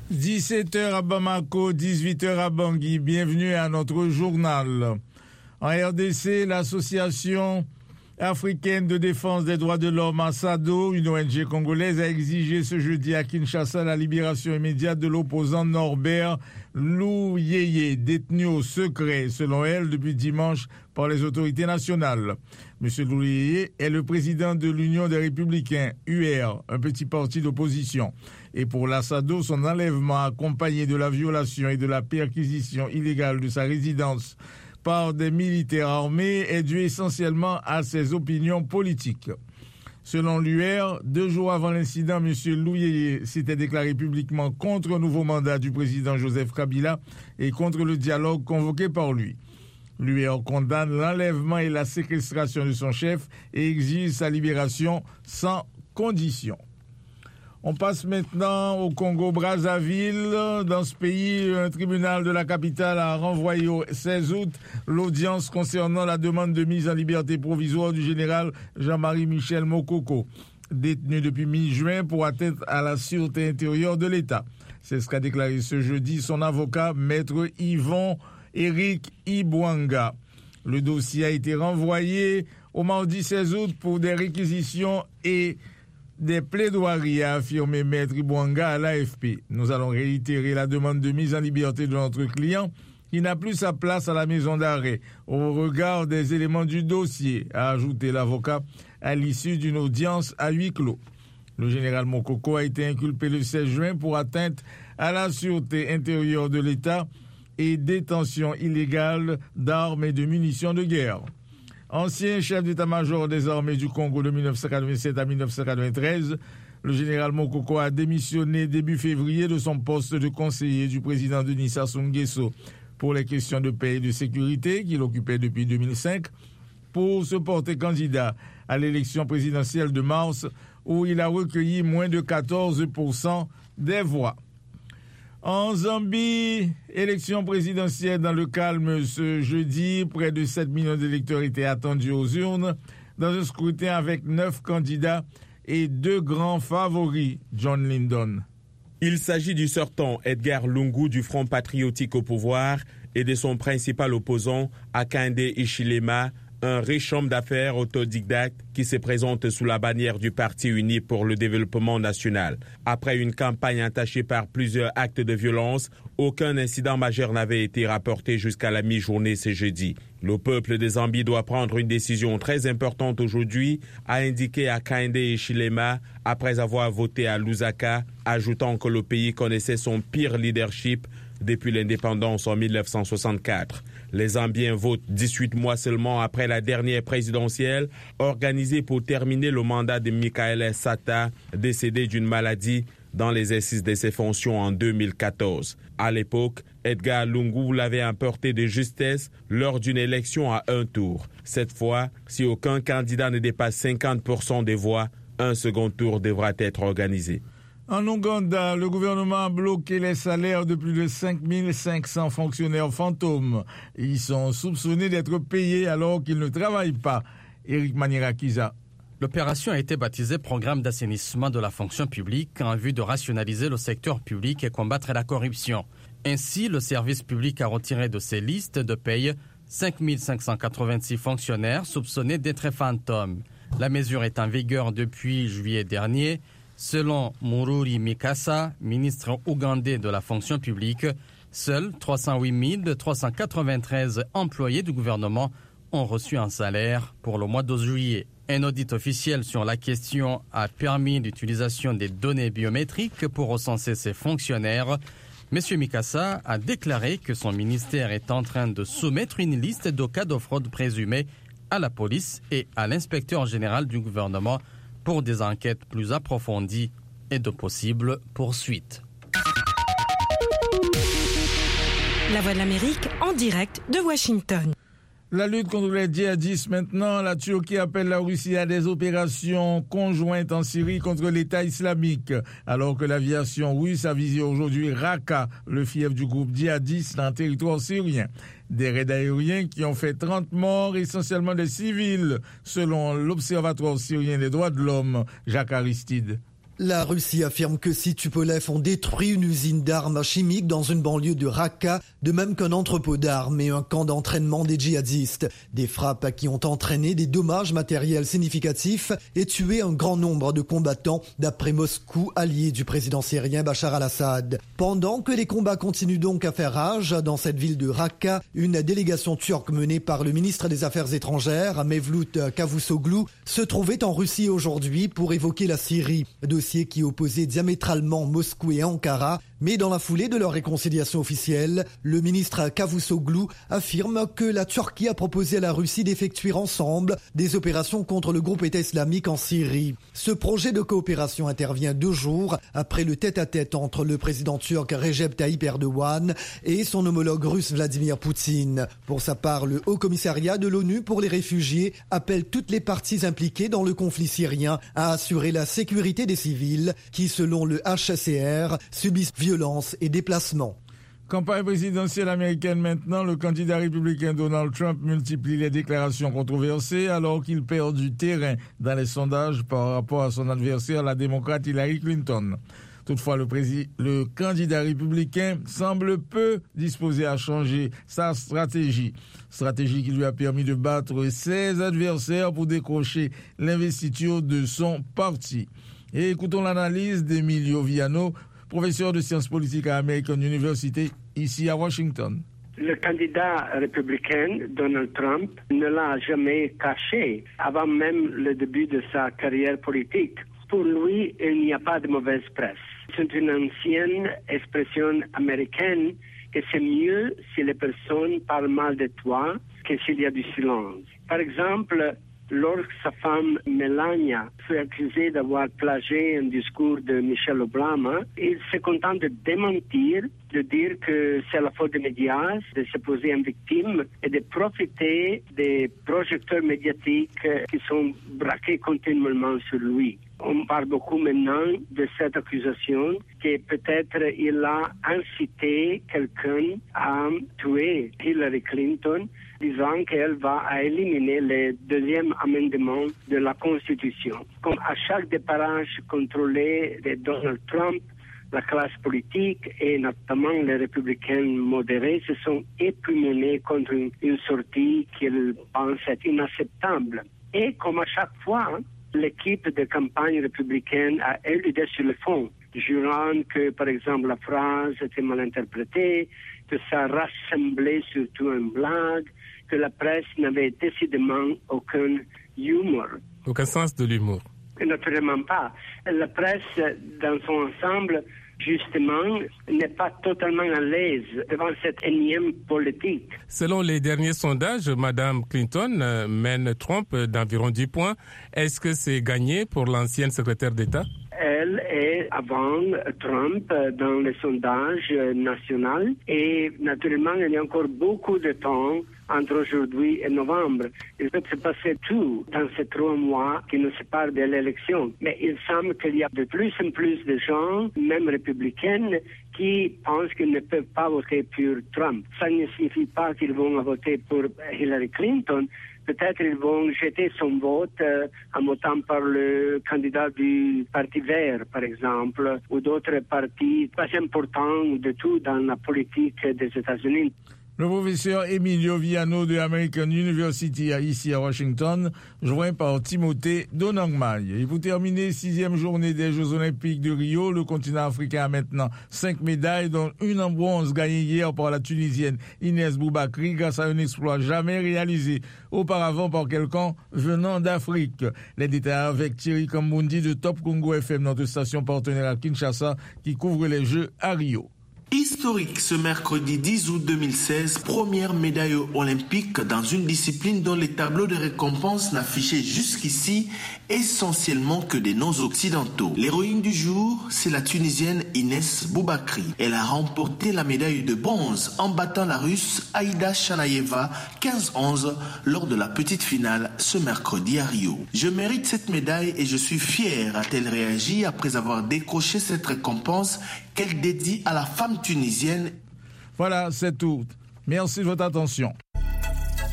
17h à Bamako, 18h à Bangui. Bienvenue à notre journal. En RDC, l'association africaine de défense des droits de l'homme ASADO, une ONG congolaise, a exigé ce jeudi à Kinshasa la libération immédiate de l'opposant Norbert Louyeye, détenu au secret, selon elle, depuis dimanche par les autorités nationales. M. Louyeye est le président de l'Union des Républicains, UR, un petit parti d'opposition. Et pour l'ASADO, son enlèvement accompagné de la violation et de la perquisition illégale de sa résidence par des militaires armés est dû essentiellement à ses opinions politiques. Selon l'UR, 2 jours avant l'incident, M. Louyeye s'était déclaré publiquement contre un nouveau mandat du président Joseph Kabila et contre le dialogue convoqué par lui. L'UR condamne l'enlèvement et la séquestration de son chef et exige sa libération sans condition. On passe maintenant au Congo-Brazzaville. Dans ce pays, un tribunal de la capitale a renvoyé au 16 août l'audience concernant la demande de mise en liberté provisoire du général Jean-Marie Michel Mokoko, détenu depuis mi-juin pour atteinte à la sûreté intérieure de l'État. C'est ce qu'a déclaré ce jeudi son avocat, maître Yvon Éric Ibouanga. Le dossier a été renvoyé au mardi 16 août pour des réquisitions et des plaidoiries, a affirmé Maître Ibouanga à l'AFP. Nous allons réitérer la demande de mise en liberté de notre client qui n'a plus sa place à la maison d'arrêt au regard des éléments du dossier, a ajouté l'avocat à l'issue d'une audience à huis clos. Le général Mokoko a été inculpé le 16 juin pour atteinte à la sûreté intérieure de l'État et détention illégale d'armes et de munitions de guerre. Ancien chef d'état-major des armées du Congo de 1987 à 1993, le général Mokoko a démissionné début février de son poste de conseiller du président Denis Sassou Nguesso pour les questions de paix et de sécurité qu'il occupait depuis 2005 pour se porter candidat à l'élection présidentielle de mars où il a recueilli moins de 14% des voix. En Zambie, élection présidentielle dans le calme ce jeudi. Près de 7 millions d'électeurs étaient attendus aux urnes dans un scrutin avec 9 candidats et 2 grands favoris, John Lyndon. Il s'agit du sortant Edgar Lungu du Front patriotique au pouvoir et de son principal opposant, Hakainde Hichilema, un riche homme d'affaires autodidacte qui se présente sous la bannière du Parti uni pour le développement national. Après une campagne entachée par plusieurs actes de violence, aucun incident majeur n'avait été rapporté jusqu'à la mi-journée ce jeudi. Le peuple de Zambie doit prendre une décision très importante aujourd'hui, a indiqué Hakainde Hichilema après avoir voté à Lusaka, ajoutant que le pays connaissait son pire leadership depuis l'indépendance en 1964. Les Zambiens votent 18 mois seulement après la dernière présidentielle, organisée pour terminer le mandat de Michael Sata, décédé d'une maladie dans l'exercice de ses fonctions en 2014. À l'époque, Edgar Lungu l'avait emporté de justesse lors d'une élection à un tour. Cette fois, si aucun candidat ne dépasse 50% des voix, un second tour devra être organisé. En Ouganda, le gouvernement a bloqué les salaires de plus de 5500 fonctionnaires fantômes. Ils sont soupçonnés d'être payés alors qu'ils ne travaillent pas. Eric Manirakiza. L'opération a été baptisée Programme d'assainissement de la fonction publique en vue de rationaliser le secteur public et combattre la corruption. Ainsi, le service public a retiré de ses listes de paye 5586 fonctionnaires soupçonnés d'être fantômes. La mesure est en vigueur depuis juillet dernier. Selon Mururi Mikasa, ministre ougandais de la fonction publique, seuls 308 393 employés du gouvernement ont reçu un salaire pour le mois de juillet. Un audit officiel sur la question a permis l'utilisation des données biométriques pour recenser ces fonctionnaires. M. Mikasa a déclaré que son ministère est en train de soumettre une liste de cas de fraude présumés à la police et à l'inspecteur général du gouvernement pour des enquêtes plus approfondies et de possibles poursuites. La Voix de l'Amérique en direct de Washington. La lutte contre les djihadistes maintenant, la Turquie appelle la Russie à des opérations conjointes en Syrie contre l'État islamique, alors que l'aviation russe a visé aujourd'hui Raqqa, le fief du groupe djihadiste dans le territoire syrien. Des raids aériens qui ont fait 30 morts, essentiellement des civils, selon l'Observatoire syrien des droits de l'homme, Jacques Aristide. La Russie affirme que 6 Tupolev ont détruit une usine d'armes chimiques dans une banlieue de Raqqa, de même qu'un entrepôt d'armes et un camp d'entraînement des djihadistes. Des frappes qui ont entraîné des dommages matériels significatifs et tué un grand nombre de combattants, d'après Moscou, allié du président syrien Bachar al-Assad. Pendant que les combats continuent donc à faire rage dans cette ville de Raqqa, une délégation turque menée par le ministre des Affaires étrangères, Mevlut Cavusoglu, se trouvait en Russie aujourd'hui pour évoquer la Syrie. Dossier qui opposait diamétralement Moscou et Ankara, mais dans la foulée de leur réconciliation officielle, le ministre Cavusoglu affirme que la Turquie a proposé à la Russie d'effectuer ensemble des opérations contre le groupe État islamique en Syrie. Ce projet de coopération intervient 2 jours après le tête-à-tête entre le président turc Recep Tayyip Erdogan et son homologue russe Vladimir Poutine. Pour sa part, le Haut Commissariat de l'ONU pour les réfugiés appelle toutes les parties impliquées dans le conflit syrien à assurer la sécurité des civils qui, selon le HCR, subissent violence et déplacement. Campagne présidentielle américaine maintenant, le candidat républicain Donald Trump multiplie les déclarations controversées alors qu'il perd du terrain dans les sondages par rapport à son adversaire, la démocrate Hillary Clinton. Toutefois, le candidat républicain semble peu disposé à changer sa stratégie qui lui a permis de battre ses adversaires pour décrocher l'investiture de son parti. Et écoutons l'analyse d'Emilio Viano, professeur de sciences politiques à American University, ici à Washington. Le candidat républicain, Donald Trump, ne l'a jamais caché avant même le début de sa carrière politique. Pour lui, il n'y a pas de mauvaise presse. C'est une ancienne expression américaine que c'est mieux si les personnes parlent mal de toi que s'il y a du silence. Par exemple, lorsque sa femme Melania fut accusée d'avoir plagié un discours de Michelle Obama, il se contente de démentir, de dire que c'est la faute des médias, de se poser en victime et de profiter des projecteurs médiatiques qui sont braqués continuellement sur lui. On parle beaucoup maintenant de cette accusation que peut-être il a incité quelqu'un à tuer Hillary Clinton, disant qu'elle va éliminer le 2e amendement de la Constitution. Comme à chaque départage contrôlé de Donald Trump, la classe politique et notamment les républicains modérés se sont épuisés contre une sortie qu'ils pensent être inacceptable. Et comme à chaque fois, l'équipe de campagne républicaine a éludé sur le fond, jurant que, par exemple, la phrase était mal interprétée, que ça rassemblait surtout une blague, que la presse n'avait décidément aucun humour. Aucun sens de l'humour. Naturellement pas. La presse, dans son ensemble, justement, n'est pas totalement à l'aise devant cette énième politique. Selon les derniers sondages, Mme Clinton mène Trump d'environ 10 points. Est-ce que c'est gagné pour l'ancienne secrétaire d'État? Elle est avant Trump dans les sondages nationaux et naturellement, il y a encore beaucoup de temps entre aujourd'hui et novembre. Il peut se passer tout dans ces 3 mois qui nous séparent de l'élection. Mais il semble qu'il y a de plus en plus de gens, même républicains, qui pensent qu'ils ne peuvent pas voter pour Trump. Ça ne signifie pas qu'ils vont voter pour Hillary Clinton. Peut-être ils vont jeter son vote en votant par le candidat du Parti vert, par exemple, ou d'autres partis pas importants de tout dans la politique des États-Unis. Le professeur Emilio Viano de American University ici à Washington, joint par Timothée Donangmai. Et pour terminer, 6e journée des Jeux Olympiques de Rio, le continent africain a maintenant 5 médailles, dont une en bronze gagnée hier par la Tunisienne Inès Boubakri grâce à un exploit jamais réalisé auparavant par quelqu'un venant d'Afrique. Les détails avec Thierry Kambundi de Top Congo FM, notre station partenaire à Kinshasa qui couvre les Jeux à Rio. Historique ce mercredi 10 août 2016, première médaille olympique dans une discipline dont les tableaux de récompense n'affichaient jusqu'ici essentiellement que des noms occidentaux. L'héroïne du jour, c'est la Tunisienne Inès Boubakri. Elle a remporté la médaille de bronze en battant la Russe Aïda Chanayeva 15-11 lors de la petite finale ce mercredi à Rio. Je mérite cette médaille et je suis fière, a-t-elle réagi après avoir décroché cette récompense qu'elle dédie à la femme tunisienne. Voilà, c'est tout. Merci de votre attention.